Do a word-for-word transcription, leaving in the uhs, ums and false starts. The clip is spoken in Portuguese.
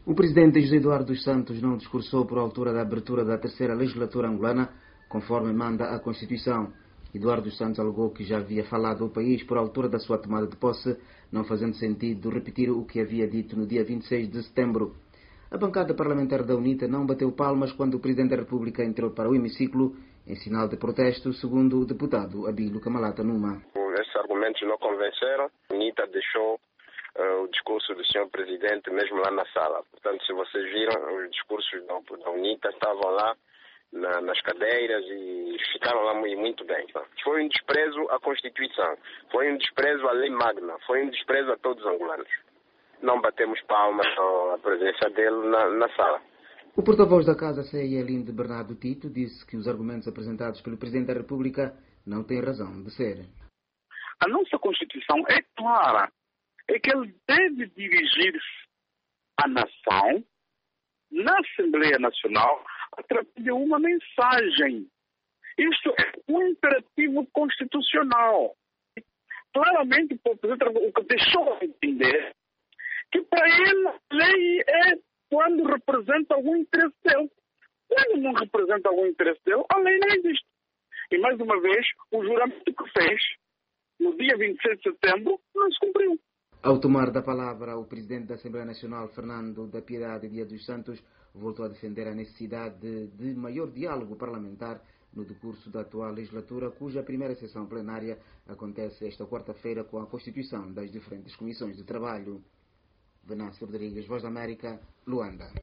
O presidente José Eduardo dos Santos não discursou por altura da abertura da terceira legislatura angolana, conforme manda a Constituição. Eduardo dos Santos alegou que já havia falado ao país por altura da sua tomada de posse, não fazendo sentido repetir o que havia dito no dia vinte e seis de setembro. A bancada parlamentar da UNITA não bateu palmas quando o Presidente da República entrou para o hemiciclo em sinal de protesto, segundo o deputado Abílio Camalata Numa. Esses argumentos não convenceram. A UNITA deixou uh, o discurso do senhor Presidente mesmo lá na sala. Portanto, se vocês viram, os discursos da, da UNITA estavam lá na, nas cadeiras e ficaram lá muito, muito bem. Foi um desprezo à Constituição, foi um desprezo à lei magna, foi um desprezo a todos os angolanos. Não batemos palmas à presença dele na, na sala. O porta-voz da Casa C I L de Bernardo Tito disse que os argumentos apresentados pelo Presidente da República não têm razão de ser. A nossa Constituição é clara, é que ele deve dirigir-se à nação, na Assembleia Nacional, através de uma mensagem. Isto é um imperativo constitucional. Claramente, o Presidente deixou de entender que para ele a lei é quando representa algum interesse dele. Quando não representa algum interesse dele, a lei não existe. E mais uma vez, o juramento que fez no dia vinte e seis de setembro não se cumpriu. Ao tomar da palavra, o Presidente da Assembleia Nacional, Fernando da Piedade Dias dos Santos, voltou a defender a necessidade de, de maior diálogo parlamentar no decurso da atual legislatura, cuja primeira sessão plenária acontece esta quarta-feira com a constituição das diferentes comissões de trabalho. Venâncio Rodrigues, Voz da América, Luanda.